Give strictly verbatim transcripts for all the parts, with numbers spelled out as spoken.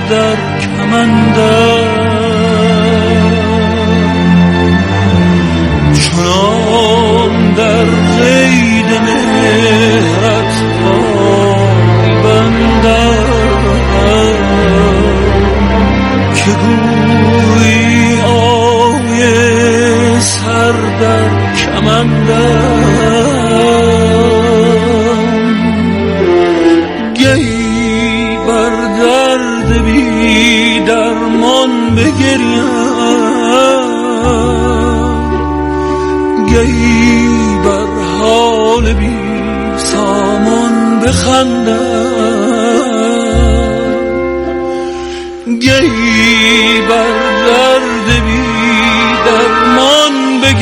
در کمندم، چنان در قید مهرت پای بندم که گویی آیه سر در کمندم. گهی بر درد بی درمان بگریم، گهی بر حال بی سامان بخندم، گهی بر درد بی درمان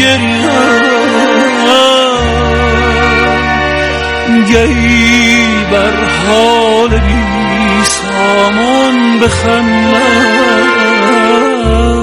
بگریم، گهی بر حال بی سامان بخندم.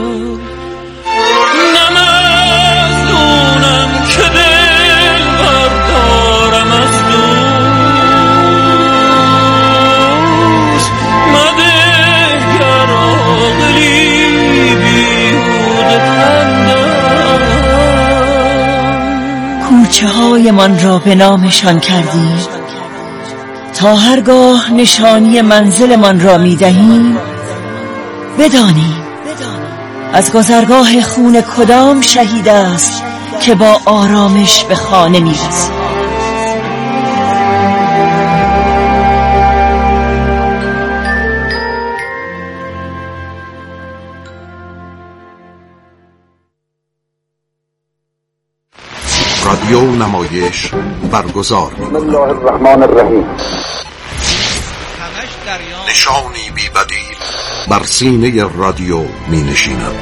کوچه های من را به نامشان کردیم، تا هرگاه نشانی منزل من را می دهیم بدانیم از گذرگاه خون کدام شهید است که با آرامش به خانه می رسیم. رادیو نمایش برگزار بسم الله الرحمن الرحیم. نشانی بی بدیل بر سینه رادیو می نشیند.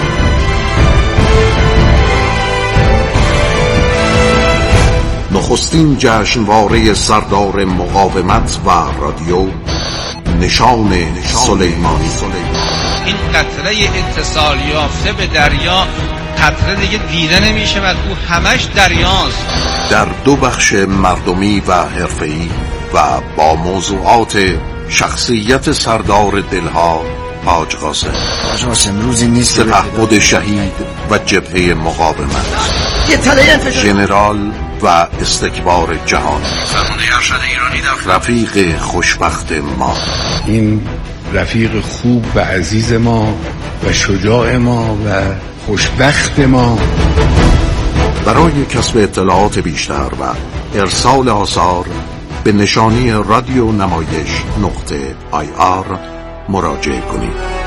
نخستین جشنواره سردار مقاومت و رادیو، نشان سلیمانی. این قطره اتصال یافته به دریا قطره دیگه دیده نمیشه و او همش دریاست. در دو بخش مردمی و حرفه‌ای و با موضوعات شخصیت سردار دلها حاج قاسم. حاج قاسم روزی نیست که سپهبد شهید و جبهه مقاومت، ژنرال و استکبار جهان، فرمانده ارشد ایرانی در رفیق خوشبخت ما. این رفیق خوب و عزیز ما و شجاع ما و خوشبخت ما. برای کسب اطلاعات بیشتر و ارسال آثار به نشانی رادیو نمایش نقطه آی آر مراجعه کنید.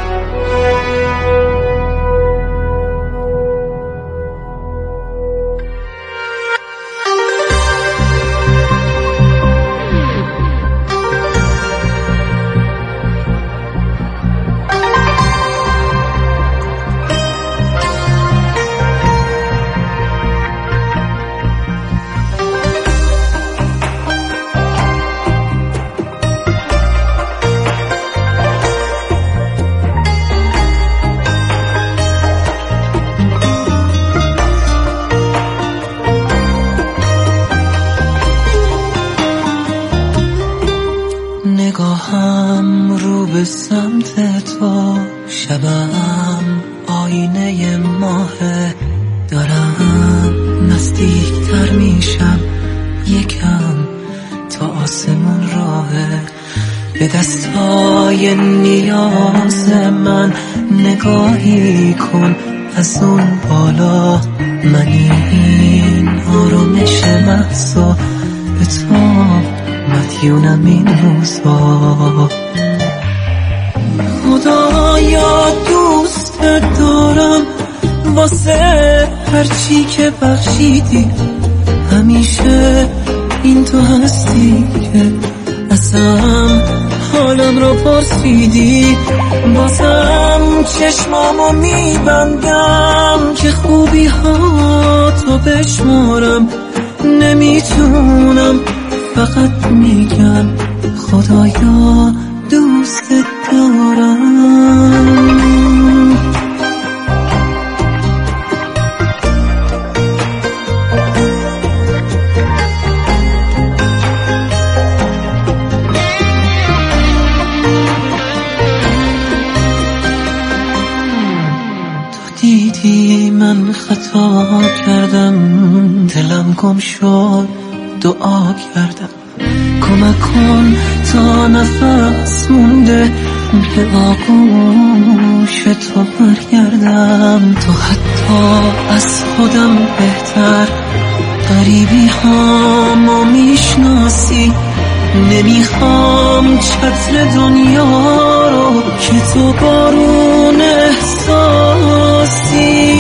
نگاهم رو به سمت تو، شبم آینه ماهه، دارم نزدیکتر میشم یکم تا آسمون راهه. به دستای نیاز من نگاهی کن از اون بالا، من این آرامش محضا به تو مدیونم این روزا. خدایا دوست دارم واسه هرچی که بخشیدی، همیشه این تو هستی که ازم حالم رو پرسیدی. بازم چشمامو میبندم که خوبی ها تو بشمارم، نمیتونم فقط میگم خدایا دوست دارم. خطا کردم، دلم گم شد دعا کردم. کمک کن تا نفس مونده به آغوش تو برگردم. تو حتی از خودم بهتر غریبی هامو میشناسی. نمیخوام چتر دنیا رو که تو بارون احساسی.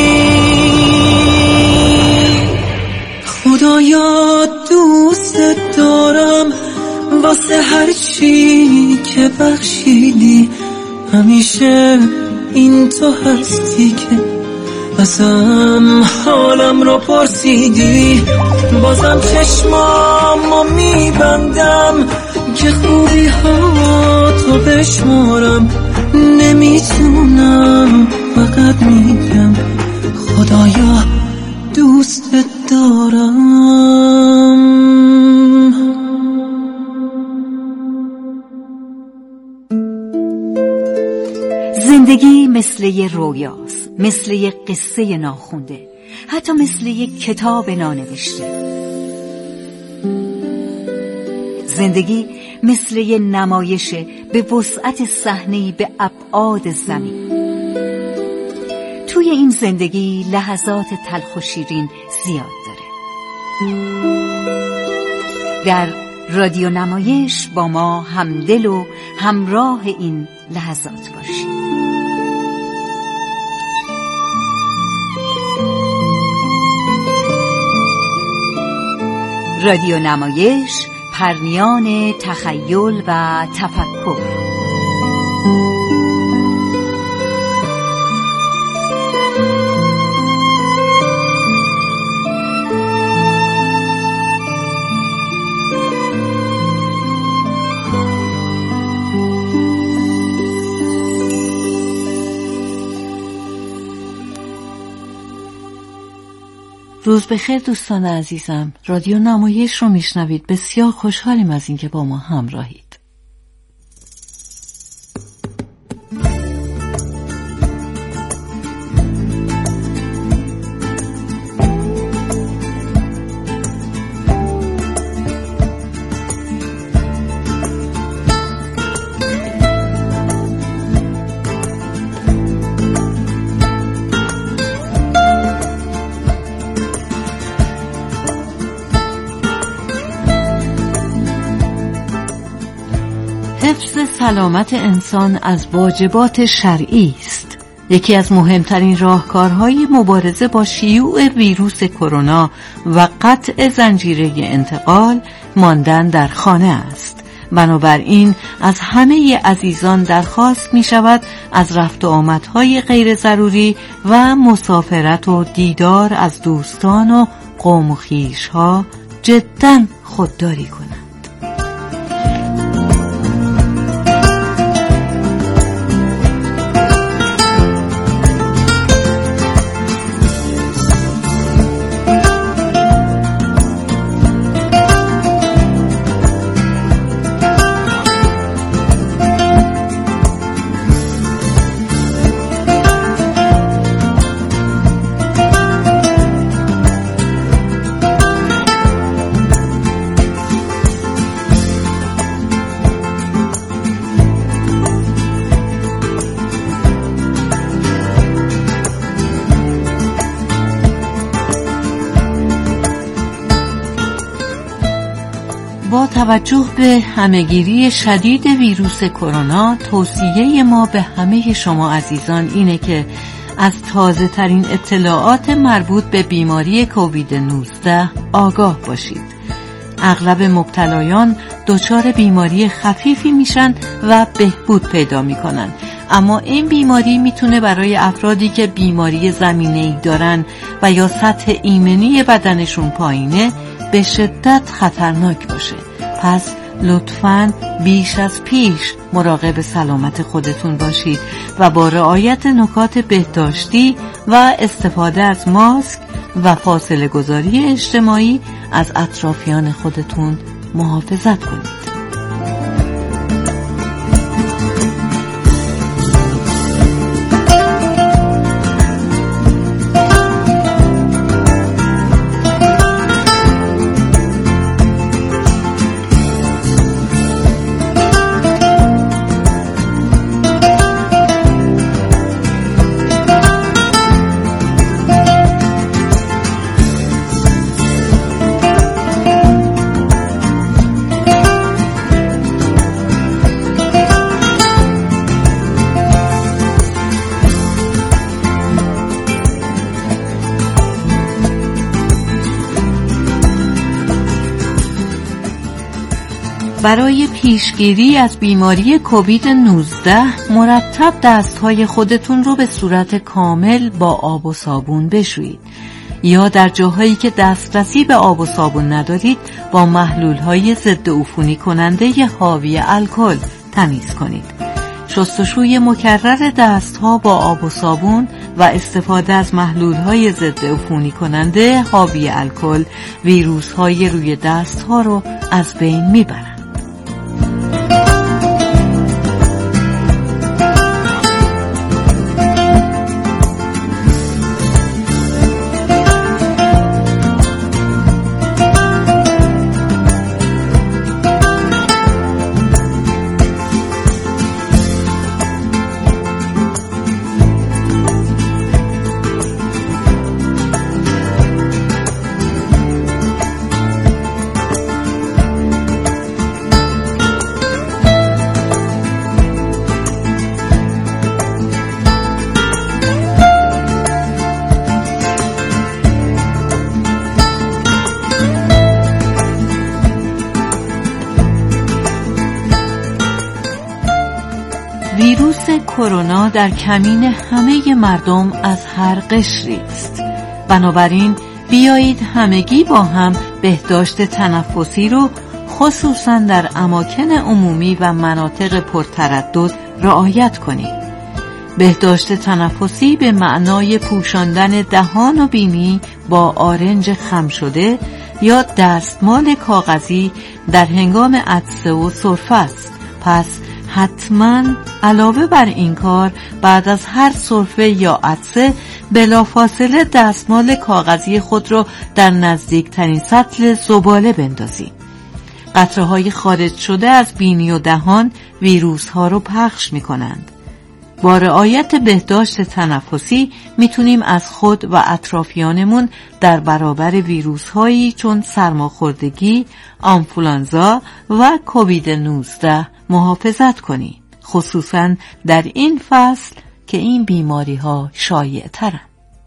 خدایا دوست دارم واسه هر چی که بخشیدی. همیشه این تو هستی که ازم حالم رو پرسیدی. بازم چشمامو میبندم که خوبی ها تو بشمارم. نمیتونم فقط میگم خدایا دوست دارم. زندگی مثل یه رویاست، مثل یه قصه ناخونده، حتی مثل یه کتاب نانوشته. زندگی مثل یه نمایشه به وسعت صحنه‌ای به ابعاد زمین. توی این زندگی لحظات تلخ و شیرین زیاد داره. در رادیو نمایش با ما همدل و همراه این لحظات باشید. رادیو نمایش، پرمیان تخیل و تفکر. روز بخیر دوستان عزیزم، رادیو نمایش رو میشنوید. بسیار خوشحالیم از اینکه با ما همراهید. حفظ سلامت انسان از واجبات شرعی است. یکی از مهمترین راهکارهای مبارزه با شیوع ویروس کرونا و قطع زنجیره انتقال ماندن در خانه است. بنابراین از همه عزیزان درخواست می شود از رفت و آمدهای غیر ضروری و مسافرت و دیدار از دوستان و قوم و خویش‌ها جداً خودداری کنند. با توجه به همهگیری شدید ویروس کرونا، توصیه ما به همه شما عزیزان اینه که از تازه ترین اطلاعات مربوط به بیماری کووید نوزده آگاه باشید. اغلب مبتلایان دچار بیماری خفیفی میشن و بهبود پیدا میکنن، اما این بیماری میتونه برای افرادی که بیماری زمینه‌ای دارن و یا سطح ایمنی بدنشون پایینه به شدت خطرناک باشه. پس لطفاً بیش از پیش مراقب سلامت خودتون باشید و با رعایت نکات بهداشتی و استفاده از ماسک و فاصله گذاری اجتماعی از اطرافیان خودتون محافظت کنید. برای پیشگیری از بیماری کووید نوزده مرتب دستهای خودتون رو به صورت کامل با آب و صابون بشویید یا در جاهایی که دسترسی به آب و صابون ندارید با محلول‌های ضد عفونی کننده ی حاوی الکل تمیز کنید. شستشوی مکرر دستها با آب و صابون و استفاده از محلول‌های ضد عفونی کننده حاوی الکل ویروس‌های روی دستها رو از بین میبرند. ویروس کرونا در کمین همه مردم از هر قشری است. بنابراین بیایید همگی با هم بهداشت تنفسی رو خصوصا در اماکن عمومی و مناطق پرتردد رعایت کنیم. بهداشت تنفسی به معنای پوشاندن دهان و بینی با آرنج خم شده یا دستمال کاغذی در هنگام عطسه و سرفه است. پس حتما علاوه بر این کار بعد از هر سرفه یا عطسه بلافاصله دستمال کاغذی خود را در نزدیکترین سطل زباله بندازید. قطره‌های خارج شده از بینی و دهان ویروس‌ها رو پخش می‌کنند. با رعایت بهداشت تنفسی میتونیم از خود و اطرافیانمون در برابر ویروس‌هایی چون سرماخوردگی، آنفولانزا و کووید نوزده محافظت کنیم، خصوصاً در این فصل که این بیماری‌ها شایع ترند.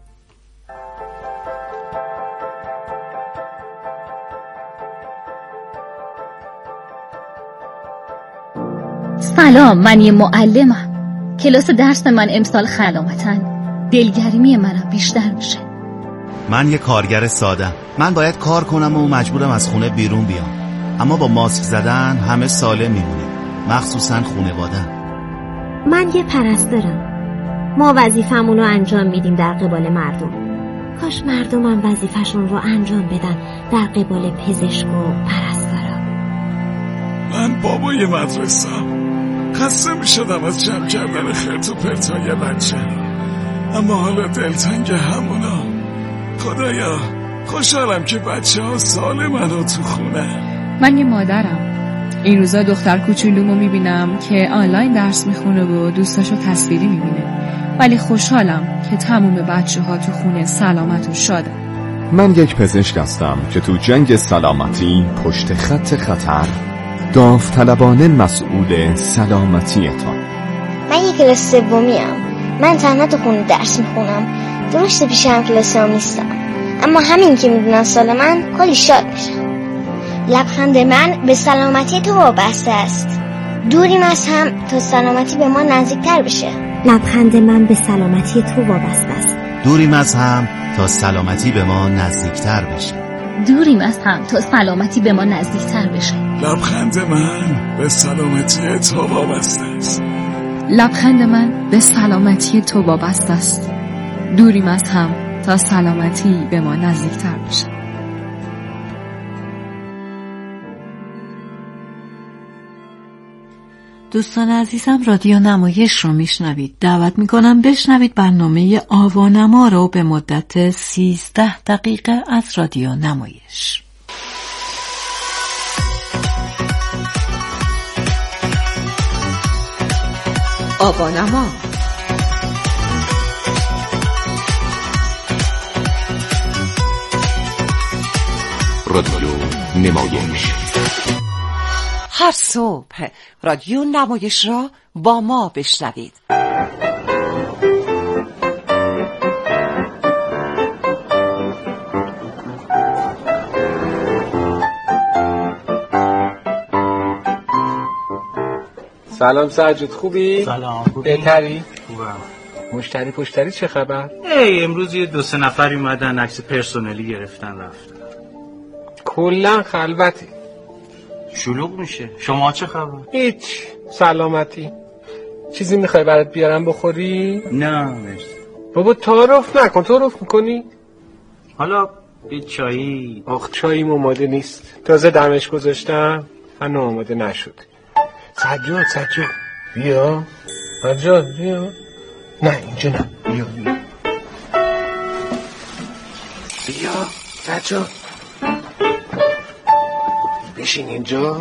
سلام، من یه معلمم. کلاس درس من امسال خلامتن. دلگرمی منم بیشتر میشه. من یه کارگر سادم. من باید کار کنم و مجبورم از خونه بیرون بیام. اما با ماسک زدن همه سالم میمونیم، مخصوصا خانواده. من یه پرستارم. ما وظیفمون رو انجام میدیم در قبال مردم. کاش مردمم وظیفشون رو انجام بدن در قبال پزشک و پرستارا. من بابای مدرسه‌ام. خسته می شدم از جمع کردن خرت و پرتای بچه، اما حالا دلتنگ همونا. خدایا خوشحالم که بچه ها سالمن و تو خونه. من یه مادرم. این روزا دختر کوچولومو می بینم که آنلاین درس میخونه و دوستاشو تصویری می بینه، ولی خوشحالم که تموم بچه ها تو خونه سلامت و شادن. من یک پزشک هستم که تو جنگ سلامتی پشت خط خطر داوطلبانه مسئول سلامتیتان. من یک کلاس سومیم. من تنها تو خونه درس میخونم. درسته پیش هم کلاسام نیستم، اما همین که میدونن سال من کلی شاد میشم. لبخند من به سلامتی تو وابسته است. دوریم از هم تا سلامتی به ما نزدیکتر بشه. لبخند من به سلامتی تو وابسته است. دوریم از هم تا سلامتی به ما نزدیکتر بشه. دوریم از هم تا سلامتی به ما نزدیکتر بشه. لبخند من به سلامتی تو وابسته است. لبخند من به سلامتی تو وابسته است. دوریم از هم تا سلامتی به ما نزدیکتر بشه. دوستان عزیزم، رادیو نمایش رو میشنوید. دعوت میکنم بشنوید برنامه آوانما رو به مدت سیزده دقیقه از رادیو نمایش. آوانما رادیو نمایش. هر صبح رادیو نمایش را با ما بشنوید. سلام سجاد، خوبی؟ سلام. خوبی؟ بهتری؟ خوبم. مشتری پشتری چه خبر؟ ای امروز یه دو سه نفری اومدن عکس پرسنلی گرفتن رفتن. کلا خلوتی. شلوغ میشه. شما چه خبر؟ هیچ، سلامتی. چیزی میخوای برات بیارم بخوری؟ نه مرسی. بابا تعارف نکن. تعارف میکنی؟ حالا یه چایی. آخ چاییم اوماده نیست. تازه دمش گذاشتم هنو آماده نشد. سجاد سجاد بیا. سجاد بیا. نه اینجا نه. بیا بیا بیا سجاد بشین اینجا.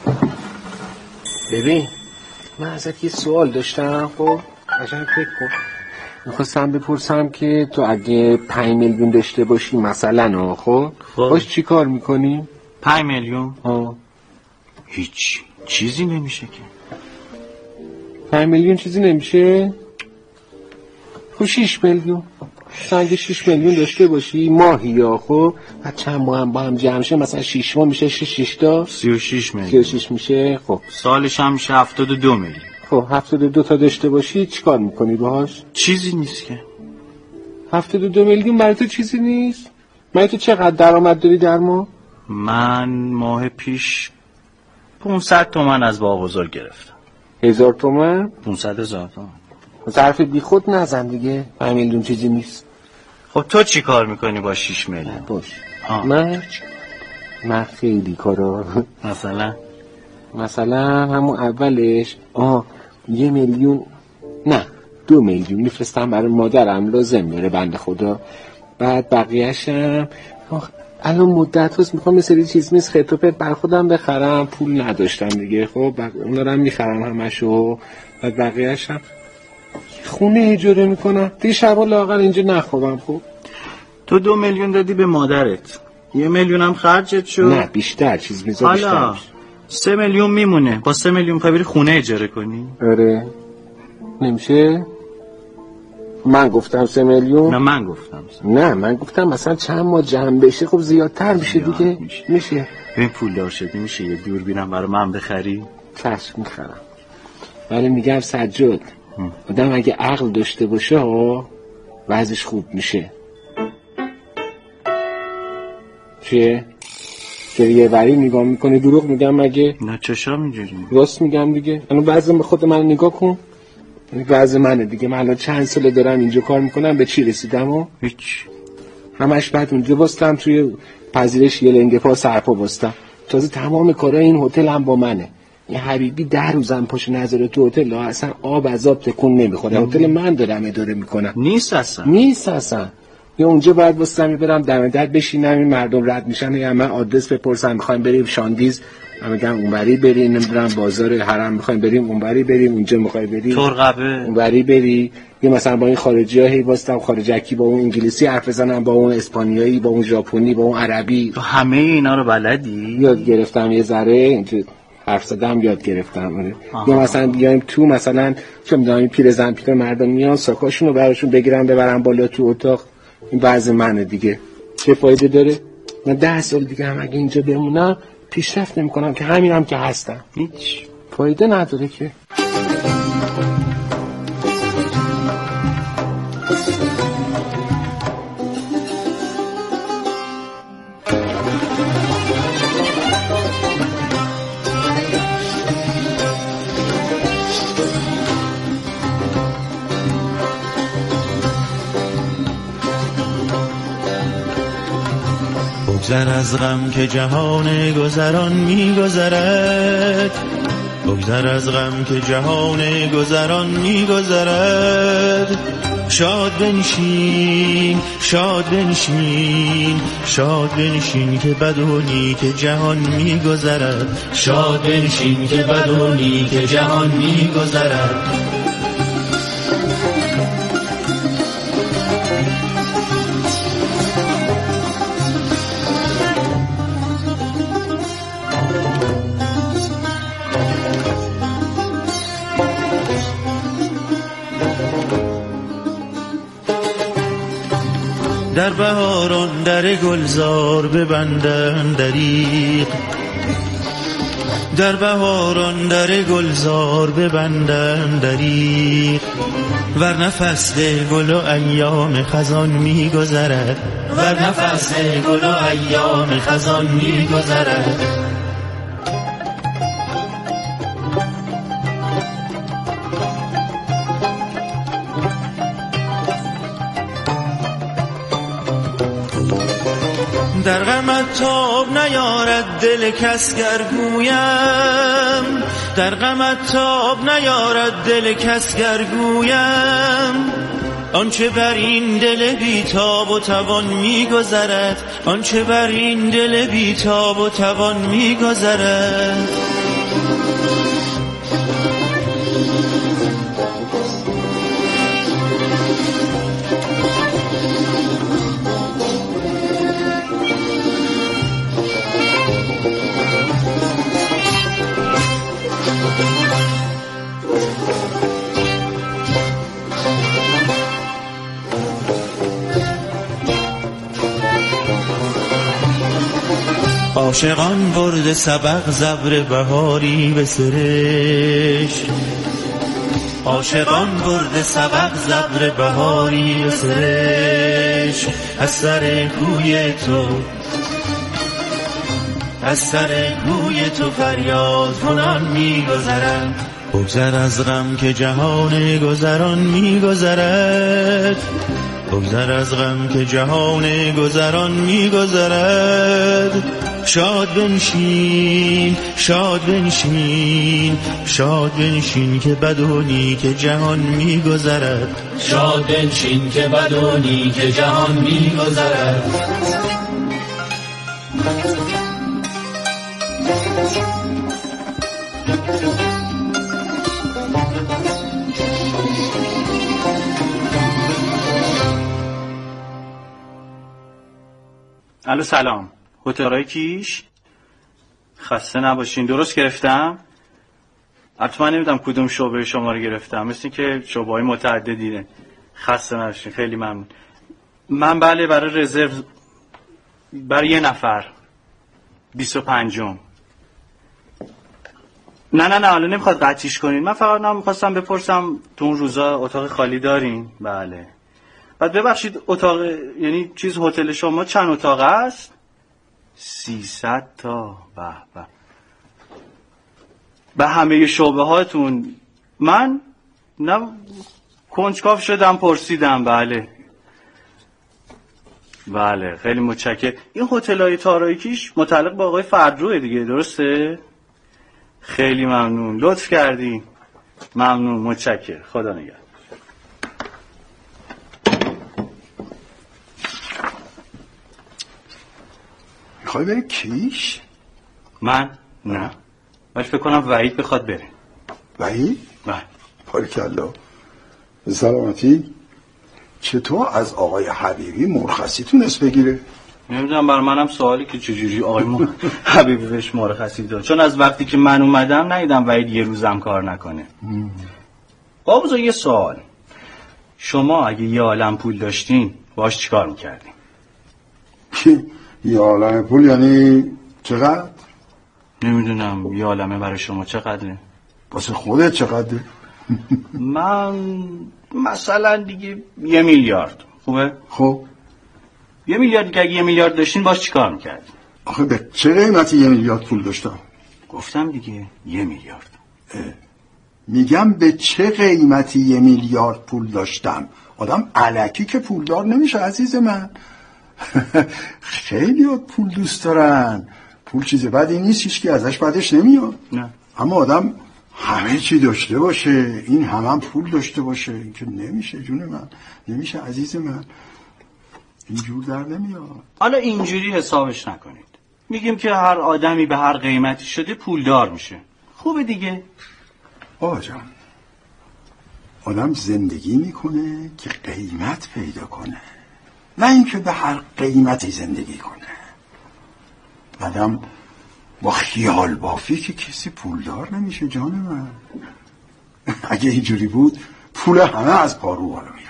ببین من ازت یه سوال داشتم. خب قشنگ فکر کن. میخواستم بپرسم که تو اگه پنج میلیون داشته باشی مثلا خب باش چی کار میکنی؟ پنج میلیون؟ ها هیچ چیزی نمیشه که. پنج میلیون چیزی نمیشه؟ خب شیش میلیون. سنگ شیش میلیون داشته باشی ماهی یا خب بعد چند ماه هم با هم جمع شه مثلا شیش ماه میشه شیش شیش تا سی و شیش میلیون. سی و شیش میشه. خب سالش هم میشه هفتاد و دو میلیون. خب هفتاد و دو تا داشته باشی چیکار میکنی باهاش؟ چیزی نیست که. هفتاد و دو میلیون برای تو چیزی نیست؟ من تو چقدر درآمد داری در ماه؟ من ماه پیش پانصد تومن از بابا بزرگ گرفتم. هزار تومن؟ پانصد هزار تومن. ظرف بی خود نزن دیگه. پنج میلیون چیزی نیست. خب تو چی کار میکنی با شیش میلیون؟ باش آه. من من خیلی کارا. مثلا مثلا همون اولش آه یه میلیون نه دو میلیون میفرستم برای مادرم لازم داره بنده خدا. بعد بقیهشم الان مدت هست میخوام یه سری چیز میز خرت و پرت بر خودم بخرم. پول نداشتم دیگه. خب بق... اونا رو هم میخرم همشو. بعد بقیهشم خونه اجاره میکنم دیگه. شبا لااقل اینجا نخوابم. خب تو دو میلیون دادی به مادرت، یه میلیون هم خرجت شد. نه بیشتر چیز میزا بیشتر. حالا سه میلیون میمونه. با سه میلیون خواهی بری خونه اجاره کنی؟ آره نمیشه. من گفتم سه میلیون. نه من گفتم سه. نه من گفتم مثلا چند ماه جمع بشه خب زیادتر میشه دیگه. میشه, میشه. ببین پول دار شدی میشه یه دوربینم برای من بخری؟ چشم میخرم. ولی میگم سجاد آدم اگه عقل داشته باشه ها وضعش خوب میشه. چیه؟ گریه وری نگاه میکنه. دروغ میگم مگه؟ نه چشام اینجوری. راست میگم دیگه. الان وضع خود من نگاه کن. وضع منه دیگه. من الان چند ساله دارم اینجا کار میکنم. به چی رسیدم ها؟ هیچ. همش بعد اونجا بستم توی پذیرش یه لنگه پا سرپا بستم. تازه تمام کارای این هتل هم با منه. یه حبیبی ده روزم پاش نظر تو هتل اصلا آب از آب تکون نمیخوره. هتل من دارم اداره میکنم. نیست اصلا. نیست اصلا. یا اونجا باید واسم برم دم در بشینم این مردم رد میشن یا من آدرس بپرسم میخوایم بریم شاندیز من میگم اونوری بریم. نمیدونم بازار حرم میخوایم بریم اونوری بریم. اونجا میخوای بریم ترقبه اونوری بری. یا مثلا با این خارجی‌ها هی واسطم خارجکی با اون انگلیسی حرف بزنم با اون اسپانیایی با اون ژاپنی با اون عربی. تو همه اینا رو بلدی؟ یاد گرفتم یه ذره اینجا حرف زدم یاد گرفتم. یا مثلا بیایم تو مثلا چه میدونم این پیرزن پیر مردم میان ساکاشون رو براشون بگیرم ببرم بالا تو اتاق. این بعض منه دیگه. چه فایده داره؟ من ده سال دیگه هم اگه اینجا بمونم پیشرفت نمی‌کنم که همینم هم که هستم. هیچ فایده نداره که. بگذر از غم که جهان گذران می گذرد. بگذر از غم که جهان گذران می گذرد. شاد بنشین شاد بنشین شاد بنشین که بد و نیک جهان می گذرد. شاد بنشین که بد و نیک جهان می گذرد. در بهاران در گلزار ببندن دریق. در بهاران در گلزار ببندن دریغ، ورنه فصل گل و ایام خزان می گذرد، ورنه فصل گل و ایام خزان می گذرد. در غمت تاب نیارد دل کس گر گویم، در غمت تاب نیارد دل کس گر گویم، آنچه بر این دل بیتاب و توان می‌گذرد، آنچه بر این دل بیتاب و توان می‌گذرد. عاشقان برد سبق زبر بهاری به سرشت، عاشقان برد سبق زبر بهاری به سرشت، از سر کوی تو از سر کوی تو فریاد کنان می‌گذرم. بگذر از غم که جهان گذران می‌گذرد، بگذر از غم که جهان گذران می‌گذرد. شاد بنشین شاد بنشین شاد بنشین که بد و نیک جهان می‌گذرد، شاد بنشین که بد و نیک جهان می‌گذرد. الو سلام، هتل‌های کیش؟ خسته نباشین. درست گرفتم؟ البته من نمیدونم کدوم شعبه شما رو گرفتم، مثل که شعبه‌های متعددینه. خسته نباشین، خیلی ممنون. من بله برای رزرو برای یه نفر بیست و پنجم. نه نه نه حالا نمیخواد قطعیش کنین، من فقط نمیخواستم بپرسم تو اون روزا اتاق خالی دارین؟ بله. بعد ببخشید اتاق یعنی چیز هتل شما چند اتاق است؟ سیصد تا. به به. به همه شعبه هاتون من نه کنجکاو شدم پرسیدم. بله بله خیلی متشکرم. این هتل‌های تاریکیش متعلق به آقای فردروه دیگه، درسته؟ خیلی ممنون، لطف کردی. ممنون، متشکرم، خدا نگهدار. میخوای بری کیش؟ من؟ نه، ولی فکر کنم وحید بخواد بره. وحید؟ بله. بارکالله. به سلامتی. چطور از آقای حبیبی مرخصی تونست بگیره؟ نمیدونم، برای منم سوالی که چجوری آقای ما حبیبی بهش مرخصی داد، چون از وقتی که من اومدم ندیدم وحید یه روزم کار نکنه. بابا یه سوال، شما اگه یه عالم پول داشتین باش چیکار میکردین؟ یه عالم پول یعنی چقدر؟ نمیدونم، یه عالمه برای شما چقدره؟ واسه خودت چقدره؟ من مثلا دیگه یه میلیارد. خوبه؟ خب یه میلیارد که اگه یه میلیارد داشتین باش چیکار میکردین؟ آخه به چه قیمتی یه میلیارد پول داشتم؟ گفتم دیگه یه میلیارد. میگم به چه قیمتی یه میلیارد پول داشتم. آدم الکی که پولدار نمیشه عزیز من. خیلی ها پول دوست دارن، پول چیز بدی نیست، هیچ کی ازش بدش نمیاد. نه. اما آدم همه چی داشته باشه، این همه هم پول داشته باشه، این که نمیشه جون من، نمیشه عزیز من، اینجور در نمیاد. حالا اینجوری حسابش نکنید، میگیم که هر آدمی به هر قیمتی شده پولدار میشه. خوبه دیگه. آقا جان، آدم زندگی میکنه که قیمت پیدا کنه، نه اینکه به هر قیمتی زندگی کنه. آدم با خیال بافی که کسی پولدار نمیشه جان من. اگه اینجوری بود پول همه از پارو بالا میرفت.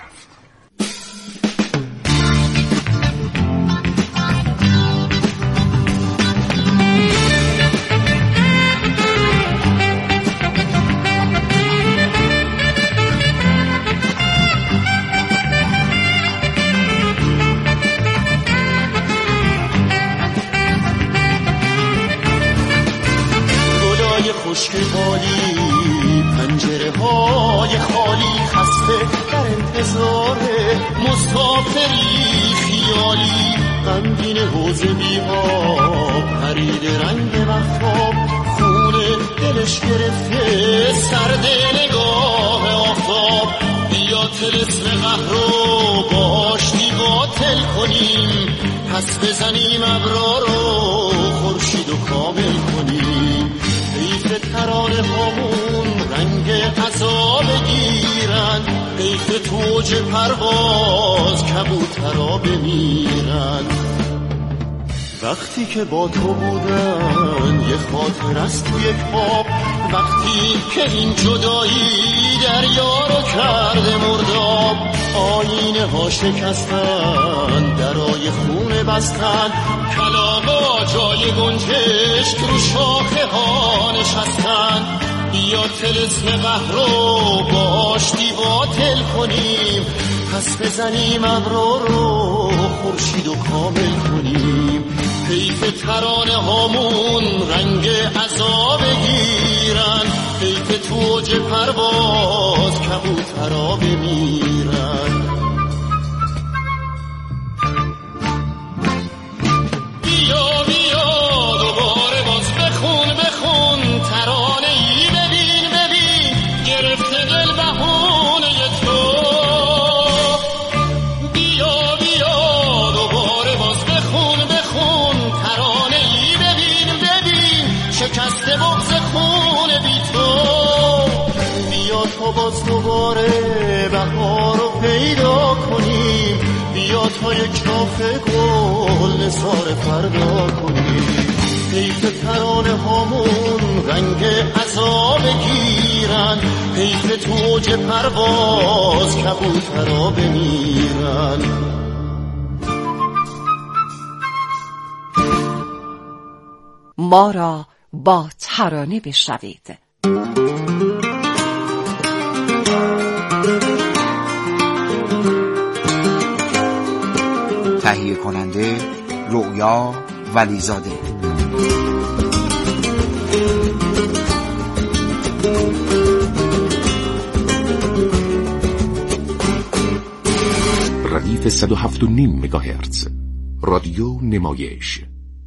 جای خالی خسته در انتظار مسافری خیالی غمگین حوض بی‌آب پرید رنگ مهتاب خونه دلش گرفته سرد نگاه آفتاب بیا طلسم قهر رو با آشتی باطل کنیم پس بزنیم ابرار رو خورشید و کامل کنیم حیف ترانه هامون رنگ عذاب بگیرن حیف توج پرواز کبوترا بمیرن وقتی که با تو بودن یه خاطر است تو یک خواب وقتی که این جدایی دریا رو کرده مرداب آینه ها شکستن درای خونه بستن کلاغا جای گنجشک رو شاخه ها نشستن بیا طلسم قهر رو با آشتی باطل کنیم پس بزنیم ابرار رو خورشید و کامل کنیم حیف ترانه هامون رنگ عذاب بگیرن حیف توج پرواز کبوترا بمیرن بیا بیا دوباره باز بخون بخون ترانه ای ببین ببین گرفته دل بهونه تو بیا بیا دوباره باز بخون بخون ترانه ای ببین ببین شکسته بغض خون بی تو بیا تا باز دوباره بهار رو پیدا کنیم بیا تا یک شاخه گل نثار فردا کنیم حیف ترانه هامون رنگ عذاب بگیرن حیف توج پرواز کبوترا بمیرن ما را با ترانه بشنوید. تهیه کننده رویا ولیزاده. ردیف صد و هفت و نیم مگاهرتز رادیو نمایش.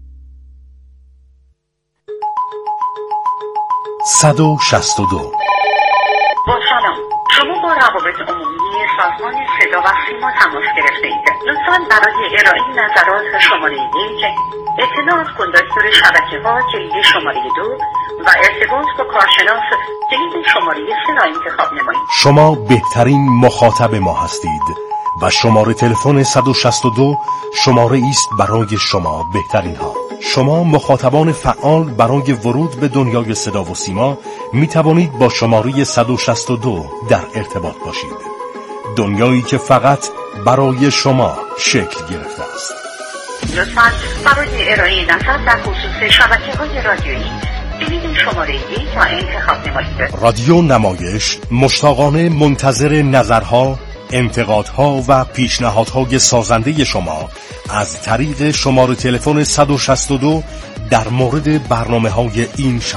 صد و شصت و دو. با سلام، شما با روابط عمومی سازمان صدا و سیما تماس گرفته اید. لطفاً برای ارائه نظرات شماره یک، اطلاعات کندکتور شبکه ها کلید شماره دو و ارتباط با کارشناس کلید شماره سه را انتخاب نمایید. شما بهترین مخاطب ما هستید و شماره تلفن صد و شصت و دو شماره است برای شما بهترین ها. شما مخاطبان فعال برای ورود به دنیای صدا و سیما می توانید با شماره صد و شصت و دو در ارتباط باشید. دنیایی که فقط برای شما شکل گرفته است. لطفاً برای ارائه نظر در خصوص شبکه‌های رادیویی کلید شماره یک را انتخاب نمایید. رادیو نمایش مشتاقانه منتظر نظرها، انتقادها و پیشنهادهای سازنده شما از طریق شماره تلفن صد و شصت و دو در مورد برنامه‌های این شبکه